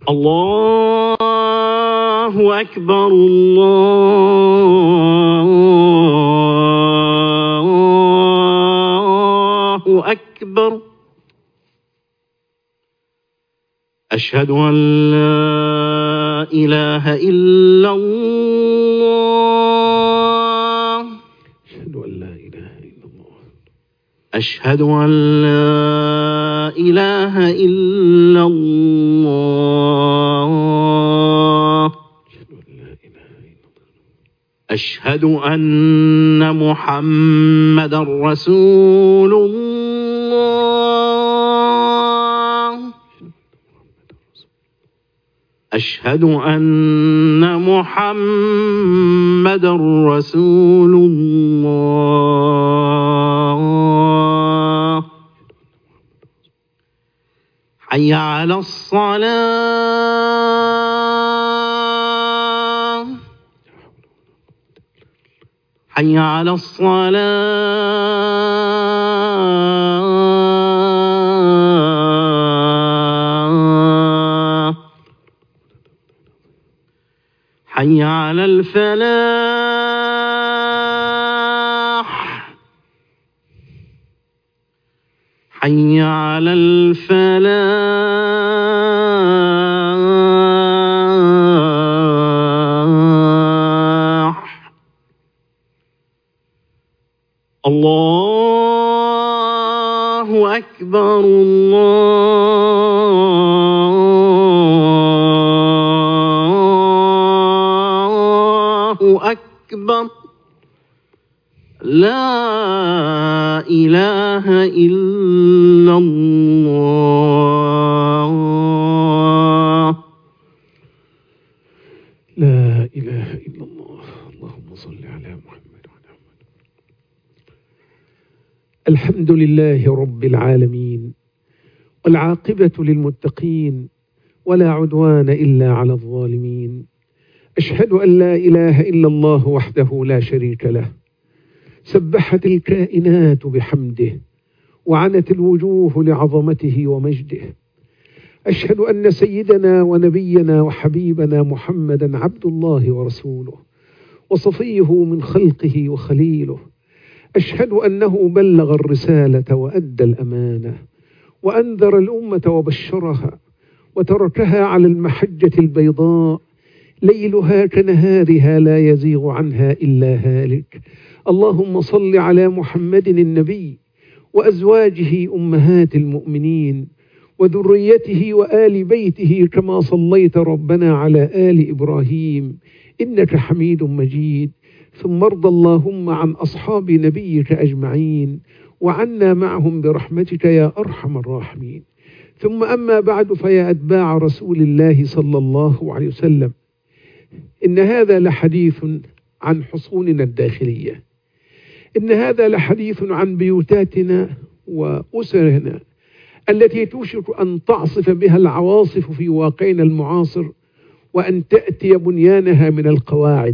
الله أكبر الله أكبر. أشهد أن لا إله إلا الله. أشهد أن لا إله إلا الله. أشهد أن محمدا رسول الله. أشهد أن محمدا رسول الله. حي على الصلاة. حي على الصلاة. حي على الفلاح. حي على الفلاح. الله أكبر الله أكبر. لا إله إلا الله. لا إله إلا الله. اللهم صل على محمد وعلى محمد. الحمد لله رب العالمين، والعاقبة للمتقين، ولا عدوان إلا على الظالمين. أشهد أن لا إله إلا الله وحده لا شريك له، سبحت الكائنات بحمده، وعنت الوجوه لعظمته ومجده. أشهد أن سيدنا ونبينا وحبيبنا محمدا عبد الله ورسوله، وصفيه من خلقه وخليله. أشهد أنه بلغ الرسالة وأدى الأمانة، وأنذر الأمة وبشرها، وتركها على المحجة البيضاء ليلها كنهارها لا يزيغ عنها إلا هالك. اللهم صل على محمد النبي وأزواجه أمهات المؤمنين وذريته وآل بيته، كما صليت ربنا على آل إبراهيم إنك حميد مجيد. ثم ارض اللهم عن أصحاب نبيك أجمعين، وعنا معهم برحمتك يا أرحم الراحمين. ثم أما بعد، فيا أتباع رسول الله صلى الله عليه وسلم، إن هذا لحديث عن حصوننا الداخلية، إن هذا لحديث عن بيوتاتنا وأسرنا التي توشك أن تعصف بها العواصف في واقعنا المعاصر، وأن تأتي بنيانها من القواعد.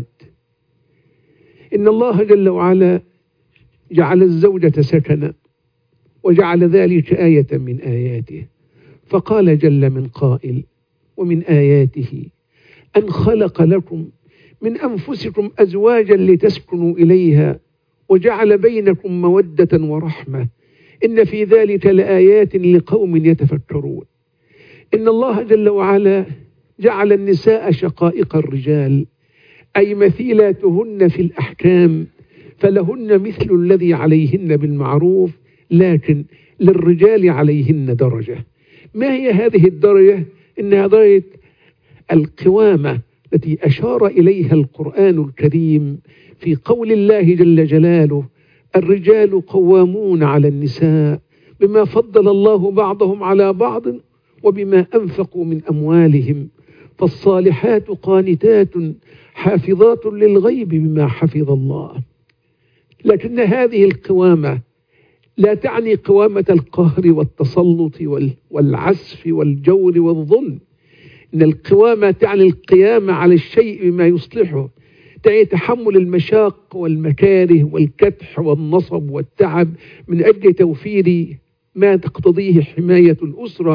إن الله جل وعلا جعل الزوجة سكنا، وجعل ذلك آية من آياته، فقال جل من قائل: ومن آياته أن خلق لكم من أنفسكم أزواجا لتسكنوا إليها وجعل بينكم مودة ورحمة إن في ذلك لآيات لقوم يتفكرون. إن الله جل وعلا جعل النساء شقائق الرجال، أي مثيلاتهن في الأحكام، فلهن مثل الذي عليهن بالمعروف، لكن للرجال عليهن درجة. ما هي هذه الدرجة؟ إنها درجة القوامة التي أشار إليها القرآن الكريم في قول الله جل جلاله: الرجال قوامون على النساء بما فضل الله بعضهم على بعض وبما أنفقوا من أموالهم، فالصالحات قانتات حافظات للغيب بما حفظ الله. لكن هذه القوامة لا تعني قوامة القهر والتسلط والعسف والجور والظلم. إن القوامة تعني القيام على الشيء بما يصلحه، تعني تحمل المشاق والمكاره والكدح والنصب والتعب من أجل توفير ما تقتضيه حماية الأسرة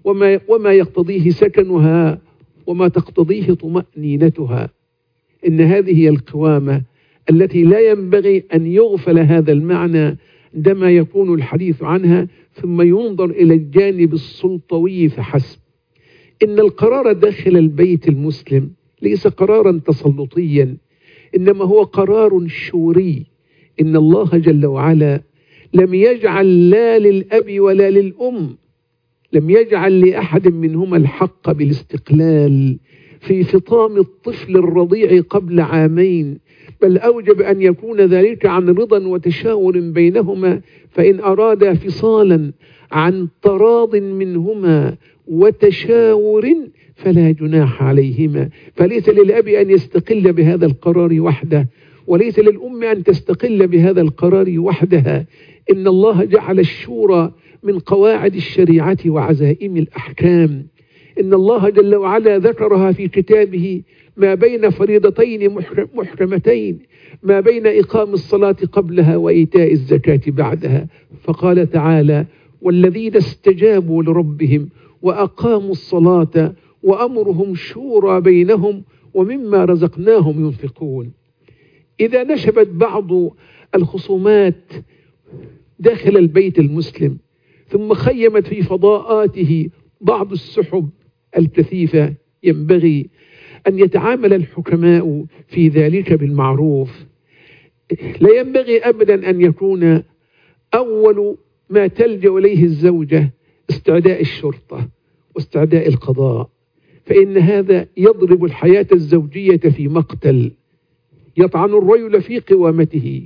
وما يقتضيه سكنها وما تقتضيه طمأنينتها. إن هذه هي القوامة التي لا ينبغي أن يغفل هذا المعنى عندما يكون الحديث عنها ثم ينظر إلى الجانب السلطوي فحسب. إن القرار داخل البيت المسلم ليس قرارا تسلطيا، إنما هو قرار شوري. إن الله جل وعلا لم يجعل لا للأب ولا للأم، لم يجعل لأحد منهما الحق بالاستقلال في فطام الطفل الرضيع قبل عامين، بل أوجب أن يكون ذلك عن رضا وتشاور بينهما، فإن أرادا فصالا عن تراض منهما وتشاور فلا جناح عليهما. فليس للأب أن يستقل بهذا القرار وحده، وليس للأم أن تستقل بهذا القرار وحدها. إن الله جعل الشورى من قواعد الشريعة وعزائم الأحكام. إن الله جل وعلا ذكرها في كتابه ما بين فريضتين محكمتين، ما بين إقام الصلاة قبلها وإيتاء الزكاة بعدها، فقال تعالى: والذين استجابوا لربهم وأقاموا الصلاة وأمرهم شورى بينهم ومما رزقناهم ينفقون. إذا نشبت بعض الخصومات داخل البيت المسلم ثم خيمت في فضاءاته بعض السحب الكثيفة، ينبغي أن يتعامل الحكماء في ذلك بالمعروف. لا ينبغي أبدا أن يكون أول ما تلجأ إليه الزوجة استعداء الشرطة واستعداء القضاء، فإن هذا يضرب الحياة الزوجية في مقتل، يطعن الرجل في قوامته.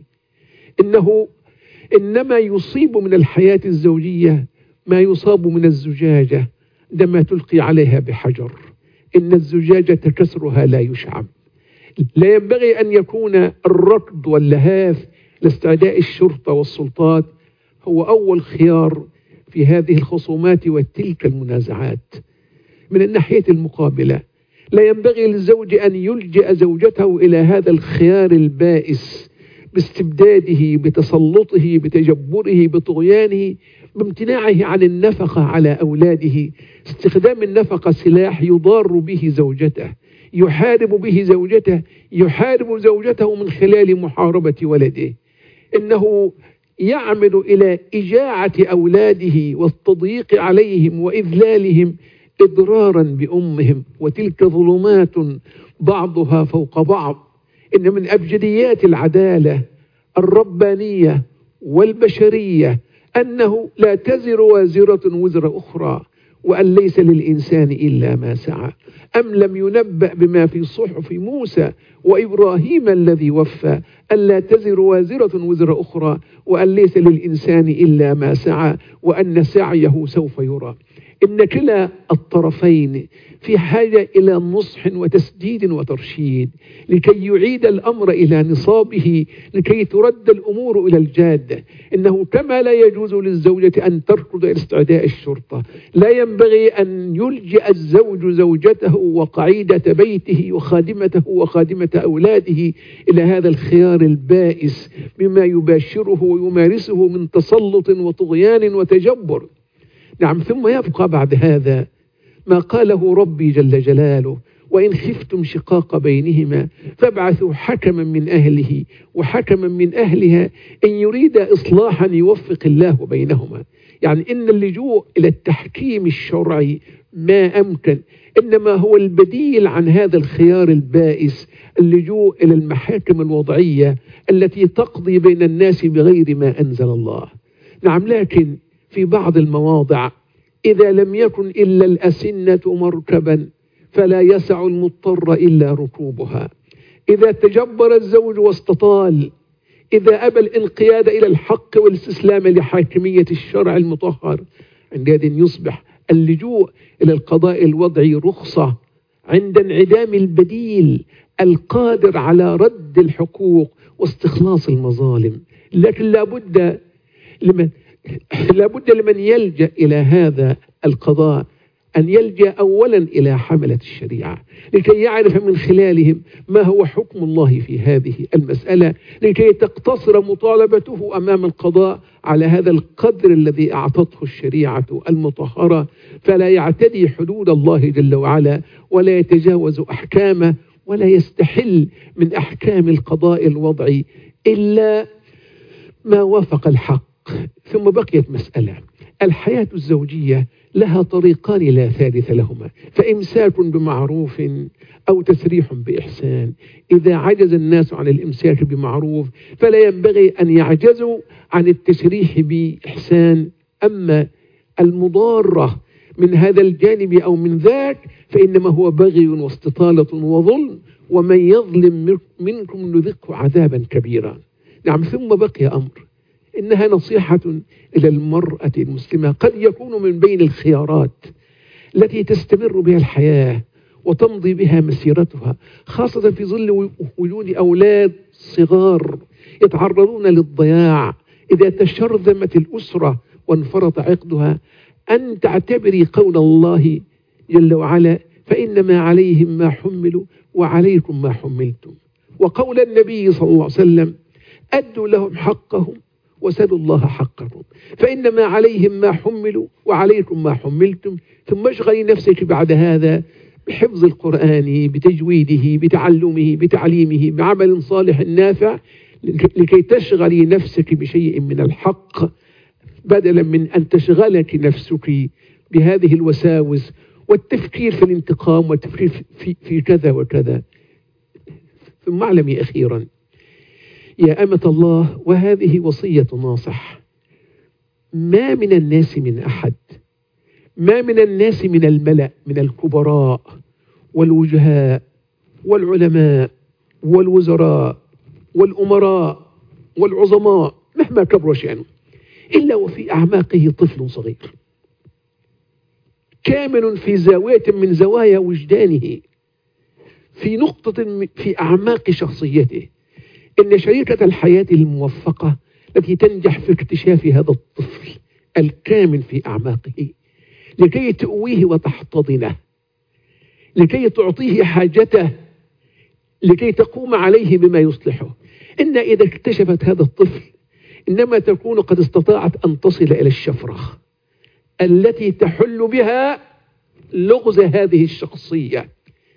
إنما يصيب من الحياة الزوجية ما يصاب من الزجاجة عندما تلقي عليها بحجر. إن الزجاجة كسرها لا يشعب. لا ينبغي أن يكون الركض واللهاف لاستعداء الشرطة والسلطات هو أول خيار في هذه الخصومات وتلك المنازعات. من الناحية المقابلة لا ينبغي للزوج أن يلجئ زوجته إلى هذا الخيار البائس باستبداده، بتسلطه، بتجبره، بطغيانه، بامتناعه عن النفقة على أولاده. استخدام النفقة سلاح يضار به زوجته، يحارب به زوجته، يحارب زوجته من خلال محاربة ولده. إنه يعمل إلى إجاعة أولاده والتضييق عليهم وإذلالهم إضرارا بأمهم، وتلك ظلمات بعضها فوق بعض. إن من أبجديات العدالة الربانية والبشرية أنه لا تزر وازرة وزر أخرى، وأن ليس للإنسان إلا ما سعى. أم لم ينبأ بما في صحف موسى وإبراهيم الذي وفى ألا تزر وازرة وزر أخرى وأن ليس للإنسان إلا ما سعى وأن سعيه سوف يرى. إن كلا الطرفين في حاجة إلى نصح وتسديد وترشيد لكي يعيد الأمر إلى نصابه، لكي ترد الأمور إلى الجادة. إنه كما لا يجوز للزوجة أن تركض إلى استعداء الشرطة، لا ينبغي أن يلجئ الزوج زوجته وقعيدة بيته وخادمته وخادمة أولاده إلى هذا الخيار البائس بما يباشره ويمارسه من تسلط وطغيان وتجبر. نعم، ثم يبقى بعد هذا ما قاله ربي جل جلاله: وإن خفتم شقاق بينهما فابعثوا حكما من أهله وحكما من أهلها إن يريد إصلاحا يوفق الله بينهما. يعني إن اللجوء إلى التحكيم الشرعي ما أمكن، إنما هو البديل عن هذا الخيار البائس، اللجوء إلى المحاكم الوضعية التي تقضي بين الناس بغير ما أنزل الله. نعم، لكن في بعض المواضع إذا لم يكن إلا الأسنة مركبا فلا يسع المضطر إلا ركوبها. إذا تجبر الزوج واستطال، إذا أبى الانقياد إلى الحق والاستسلام لحاكمية الشرع المطهر، عندئذ يصبح اللجوء إلى القضاء الوضعي رخصة عند انعدام البديل القادر على رد الحقوق واستخلاص المظالم. لكن لابد لمن يلجأ إلى هذا القضاء أن يلجأ أولا إلى حملة الشريعة لكي يعرف من خلالهم ما هو حكم الله في هذه المسألة، لكي تقتصر مطالبته أمام القضاء على هذا القدر الذي أعطته الشريعة المطهرة، فلا يعتدي حدود الله جل وعلا ولا يتجاوز أحكامه ولا يستحل من أحكام القضاء الوضعي إلا ما وافق الحق. ثم بقيت مسألة: الحياة الزوجية لها طريقان لا ثالث لهما، فإمساك بمعروف أو تسريح بإحسان. إذا عجز الناس عن الإمساك بمعروف فلا ينبغي أن يعجزوا عن التسريح بإحسان. أما المضارة من هذا الجانب أو من ذاك فإنما هو بغي واستطالة وظلم، ومن يظلم منكم نذقه عذابا كبيرا. نعم. ثم بقي أمر: إنها نصيحة إلى المرأة المسلمة قد يكون من بين الخيارات التي تستمر بها الحياة وتمضي بها مسيرتها، خاصة في ظل وجود أولاد صغار يتعرضون للضياع إذا تشرذمت الأسرة وانفرط عقدها، أن تعتبري قول الله جل وعلا: فإنما عليهم ما حملوا وعليكم ما حملتم، وقول النبي صلى الله عليه وسلم: أدوا لهم حقهم وسلوا الله حقكم، فإنما عليهم ما حملوا وعليكم ما حملتم. ثم اشغلي نفسك بعد هذا بحفظ القرآن، بتجويده، بتعلمه، بتعليمه، بعمل صالح نافع، لكي تشغلي نفسك بشيء من الحق بدلا من أن تشغلك نفسك بهذه الوساوس والتفكير في الانتقام والتفكير في كذا وكذا. ثم اعلمي أخيرا يا أمة الله، وهذه وصية ناصح: ما من الناس من أحد، ما من الناس من الملأ من الكبراء والوجهاء والعلماء والوزراء والأمراء والعظماء مهما كبر شأنه إلا وفي أعماقه طفل صغير كامن في زاوية من زوايا وجدانه، في نقطة في أعماق شخصيته. إن شريكة الحياة الموفقة التي تنجح في اكتشاف هذا الطفل الكامن في أعماقه لكي تؤويه وتحتضنه، لكي تعطيه حاجته، لكي تقوم عليه بما يصلحه. إن إذا اكتشفت هذا الطفل إنما تكون قد استطاعت أن تصل إلى الشفرة التي تحل بها لغز هذه الشخصية،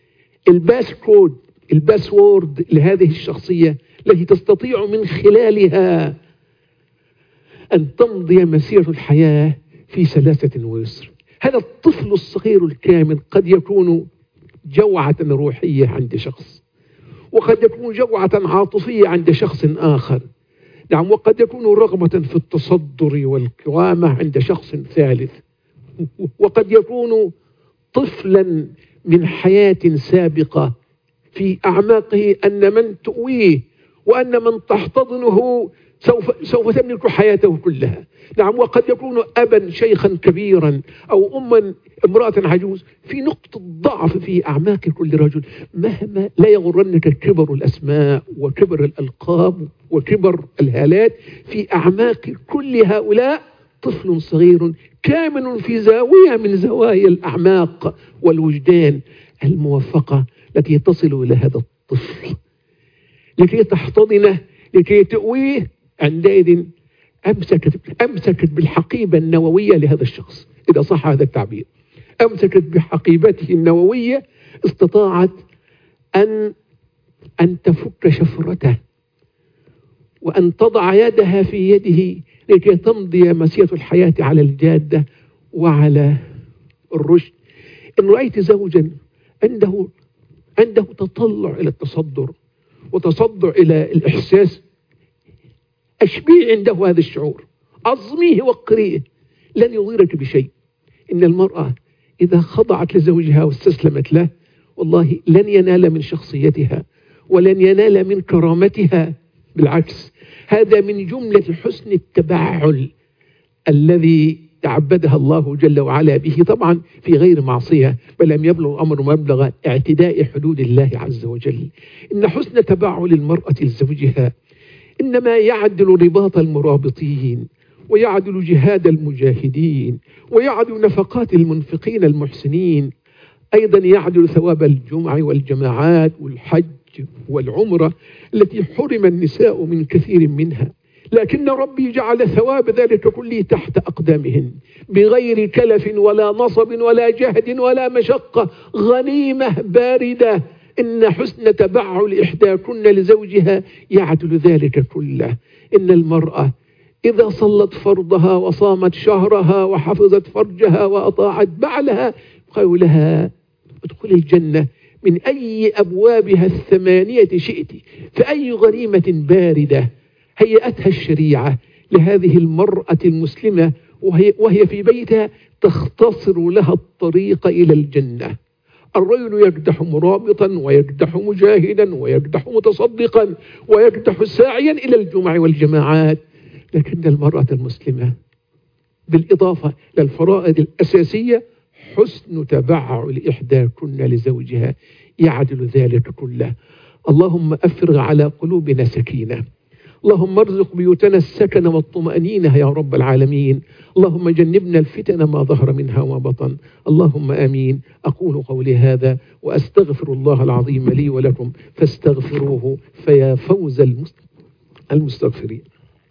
الباسورد لهذه الشخصية التي تستطيع من خلالها أن تمضي مسيرة الحياة في سلاسة ويسر. هذا الطفل الصغير الكامل قد يكون جوعة روحية عند شخص، وقد يكون جوعة عاطفية عند شخص آخر. نعم. وقد يكون رغبة في التصدر والكرامة عند شخص ثالث، وقد يكون طفلا من حياة سابقة في أعماقه أن من تؤويه وأن من تحتضنه سوف تملك حياته كلها. نعم. وقد يكون أبا شيخا كبيرا أو أما امرأة عجوز في نقطة ضعف في أعماق كل رجل. مهما لا يغرنك كبر الأسماء وكبر الألقاب وكبر الهالات، في أعماق كل هؤلاء طفل صغير كامن في زاوية من زوايا الأعماق والوجدان الموفقة التي تصل إلى هذا الطفل لكي تحتضنه، لكي تؤويه. عندئذ أمسكت بالحقيبة النووية لهذا الشخص، إذا صح هذا التعبير، أمسكت بحقيبته النووية، استطاعت أن تفك شفرته وأن تضع يدها في يده لكي تمضي مسيرة الحياة على الجادة وعلى الرشد. إن رأيت زوجا عنده تطلع إلى التصدر وتصدع إلى الإحساس، أشبيه عنده هذا الشعور، أظميه وقريه، لن يضيرك بشيء. إن المرأة إذا خضعت لزوجها واستسلمت له والله لن ينال من شخصيتها ولن ينال من كرامتها، بالعكس هذا من جملة حسن التبعل الذي تعبدها الله جل وعلا به، طبعا في غير معصية، بل لم يبلغ الأمر مبلغ اعتداء حدود الله عز وجل. إن حسن تبعل المرأة لزوجها إنما يعدل رباط المرابطين ويعدل جهاد المجاهدين، ويعدل نفقات المنفقين المحسنين، أيضا يعدل ثواب الجمع والجماعات والحج والعمرة التي حرم النساء من كثير منها، لكن ربي جعل ثواب ذلك كله تحت أقدامهن بغير كلف ولا نصب ولا جهد ولا مشقة، غنيمة باردة. إن حسن تبعل إحداكن لزوجها يعدل ذلك كله. إن المرأة إذا صلت فرضها وصامت شهرها وحفظت فرجها وأطاعت بعلها قالوا لها ادخل الجنة من أي أبوابها الثمانية شئت، فأي غنيمة باردة هيأتها الشريعة لهذه المرأة المسلمة وهي في بيتها تختصر لها الطريق إلى الجنة. الرجل يكدح مرابطا ويكدح مجاهدا ويكدح متصدقا ويكدح ساعيا إلى الجمع والجماعات، لكن المرأة المسلمة بالإضافة للفرائض الأساسية حسن تبعل إحداكن لزوجها يعدل ذلك كله. اللهم أفرغ على قلوبنا سكينة، اللهم ارزق بيوتنا السكن والطمأنينة يا رب العالمين، اللهم جنبنا الفتن ما ظهر منها وما بطن، اللهم آمين. أقول قولي هذا وأستغفر الله العظيم لي ولكم فاستغفروه فيا فوز المستغفرين.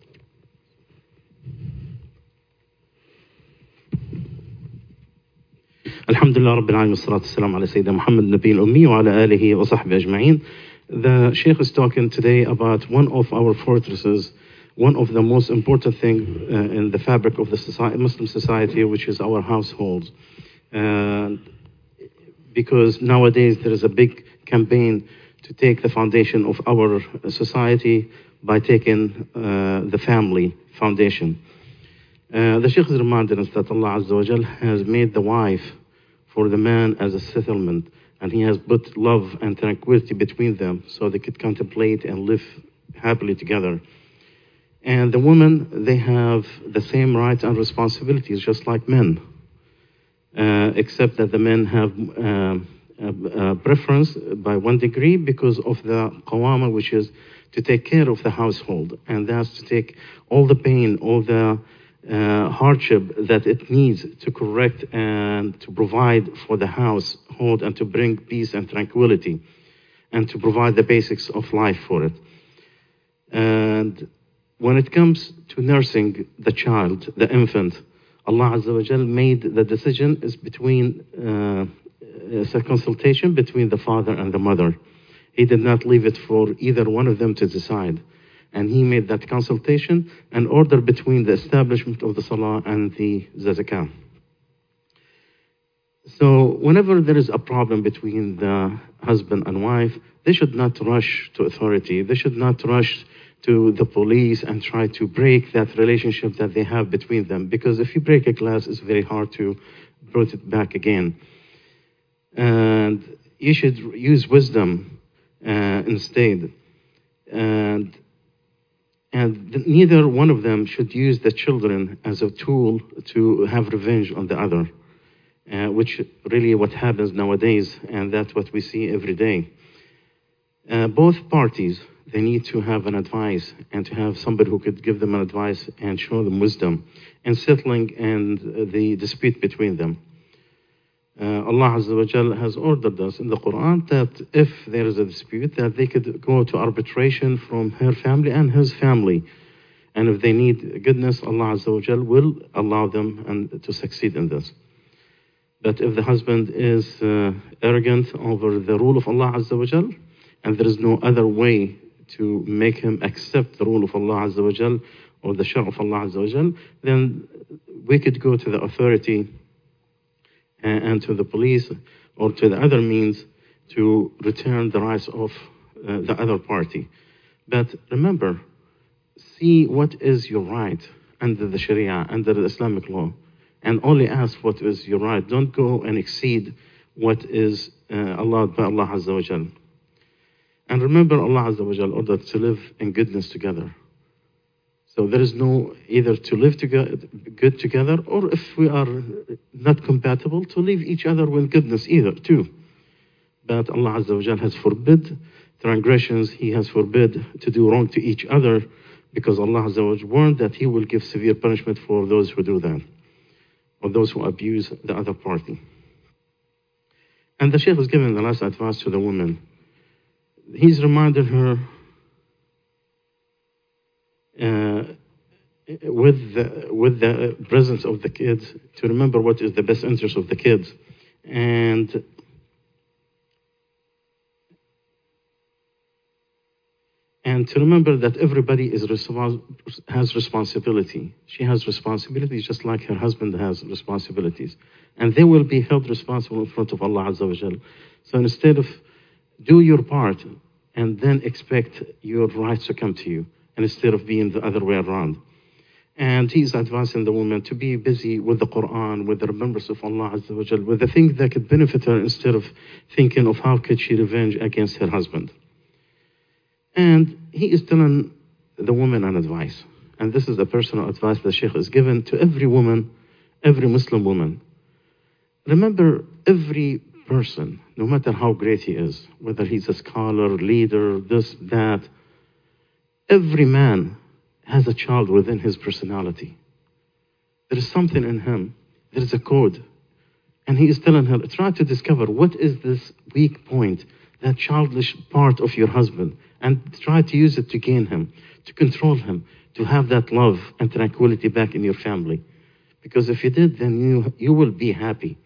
الحمد لله رب العالمين والصلاة والسلام على سيدنا محمد النبي الأمي وعلى آله وصحبه أجمعين. The Sheikh is talking today about one of our fortresses, one of the most important things in the fabric of the Muslim society, which is our households. Because nowadays there is a big campaign to take the foundation of our society by taking the family foundation. The Sheikh is reminding us that Allah Azza wa Jal has made the wife for the man as a settlement, and He has put love and tranquility between them so they could contemplate and live happily together. And the women, they have the same rights and responsibilities just like men, except that the men have a preference by 1 degree because of the qawama, which is to take care of the household, and that's to take all the pain, all the hardship that it needs to correct and to provide for the household and to bring peace and tranquility and to provide the basics of life for it. And when it comes to nursing the child, the infant, Allah Azza wa Jal made the decision is between it's a consultation between the father and the mother. He did not leave it for either one of them to decide. And He made that consultation an order between the establishment of the salah and the zakah. So whenever there is a problem between the husband and wife, they should not rush to authority. They should not rush to the police and try to break that relationship that they have between them. Because if you break a glass, it's very hard to put it back again. And you should use wisdom instead. And neither one of them should use the children as a tool to have revenge on the other, which really what happens nowadays, and that's what we see every day. Both parties, they need to have an advice and to have somebody who could give them an advice and show them wisdom in settling and the dispute between them. Allah Azza wa Jal has ordered us in the Quran that if there is a dispute, that they could go to arbitration from her family and his family. And if they need goodness, Allah Azza wa Jal will allow them to succeed in this. But if the husband is arrogant over the rule of Allah Azza wa Jal, and there is no other way to make him accept the rule of Allah Azza wa Jal or the shar of Allah Azza wa Jal, then we could go to the authority and to the police or to the other means to return the rights of the other party. But remember, see what is your right under the Sharia, under the Islamic law, and only ask what is your right. Don't go and exceed what is allowed by Allah Azza wa Jal. And remember, Allah Azza wa Jal ordered to live in goodness together. So there is no either to live together, good together, or if we are not compatible, to leave each other with goodness either too. But Allah Azza wa Jal has forbid transgressions. He has forbid to do wrong to each other. because Allah Azza wa Jalla warned that He will give severe punishment for those who do that, or those who abuse the other party. And the Shaykh has given the last advice to the woman. He's reminded her with the presence of the kids to remember what is the best interest of the kids, and to remember that everybody has responsibility. She has responsibilities just like her husband has responsibilities. And they will be held responsible in front of Allah Azza wa Jal. So instead of do your part and then expect your rights to come to you, and instead of being the other way around. And he's advising the woman to be busy with the Quran, with the remembrance of Allah Azza wa Jal, with the things that could benefit her instead of thinking of how could she revenge against her husband. And he is telling the woman an advice. And this is the personal advice the Shaykh is given to every woman, every Muslim woman. Remember, every person, no matter how great he is, whether he's a scholar, leader, this, that, every man has a child within his personality. There is something in him. There is a code. And he is telling her, try to discover what is this weak point, that childish part of your husband, and try to use it to gain him, to control him, to have that love and tranquility back in your family. Because if you did, then you will be happy.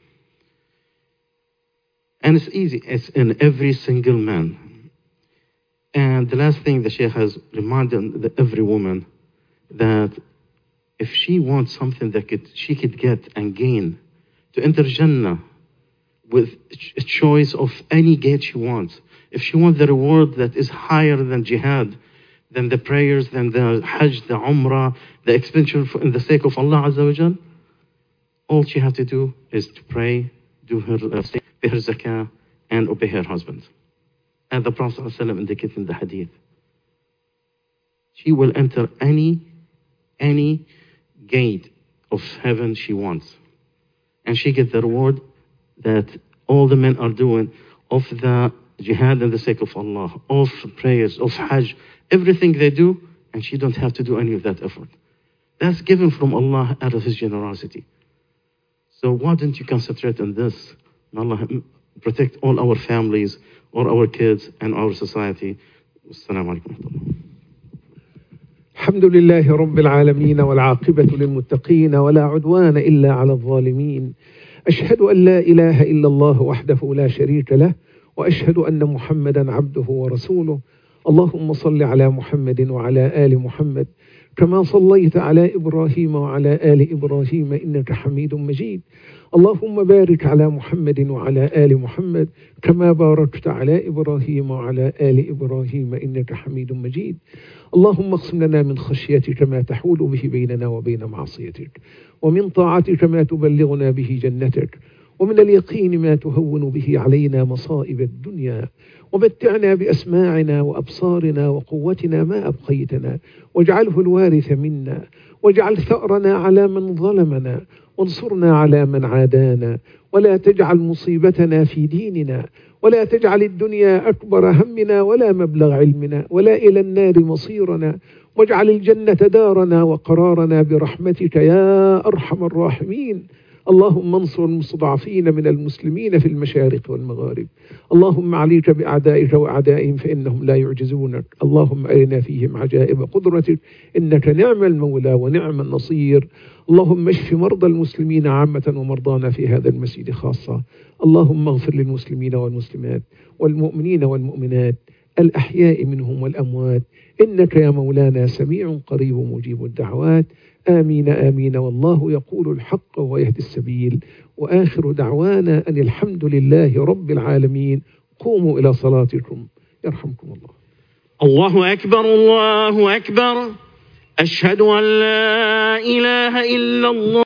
And it's easy. It's in every single man. And the last thing the Shaykh has reminded every woman, that if she wants something that she could get and gain, to enter Jannah with a choice of any gate she wants. If she wants the reward that is higher than jihad, than the prayers, than the Hajj, the Umrah, the expenditure in the sake of Allah Azza wa Jal, all she has to do is to pray, do her pay her zakah, and obey her husband. And the Prophet ﷺ indicated in the hadith, she will enter any gate of heaven she wants. And she gets the reward that all the men are doing of the jihad in the sake of Allah, of prayers, of Hajj, everything they do, and she don't have to do any of that effort. That's given from Allah out of His generosity. So why don't you concentrate on this? May Allah protect all our families, all our kids, and our society. Assalamu alaikum. الحمد لله رب العالمين والعاقبة للمتقين ولا عدوان إلا على الظالمين. أشهد أن لا إله إلا الله وحده لا شريك له، وأشهد أن محمدا عبده ورسوله. اللهم صل على محمد وعلى آل محمد كما صليت على إبراهيم وعلى آل إبراهيم إنك حميد مجيد. اللهم بارك على محمد وعلى آل محمد كما باركت على إبراهيم وعلى آل إبراهيم إنك حميد مجيد. اللهم اقسم لنا من خشيتك ما تحول به بيننا وبين معصيتك، ومن طاعتك ما تبلغنا به جنتك، ومن اليقين ما تهون به علينا مصائب الدنيا، ومتعنا بأسماعنا وأبصارنا وقوتنا ما أبقيتنا، واجعله الوارث منا، واجعل ثأرنا على من ظلمنا، وانصرنا على من عادانا، ولا تجعل مصيبتنا في ديننا، ولا تجعل الدنيا أكبر همنا ولا مبلغ علمنا، ولا إلى النار مصيرنا، واجعل الجنة دارنا وقرارنا برحمتك يا أرحم الراحمين. اللهم انصر المستضعفين من المسلمين في المشارق والمغارب. اللهم عليك بأعدائك وأعدائهم فإنهم لا يعجزونك. اللهم أرنا فيهم عجائب قدرتك إنك نعم المولى ونعم النصير. اللهم اشف مرضى المسلمين عامة ومرضانا في هذا المسجد خاصة. اللهم اغفر للمسلمين والمسلمات والمؤمنين والمؤمنات الأحياء منهم والأموات إنك يا مولانا سميع قريب مجيب الدعوات. آمين آمين. والله يقول الحق ويهدي السبيل. وآخر دعوانا أن الحمد لله رب العالمين. قوموا إلى صلاتكم يرحمكم الله. الله أكبر الله أكبر. أشهد أن لا إله إلا الله.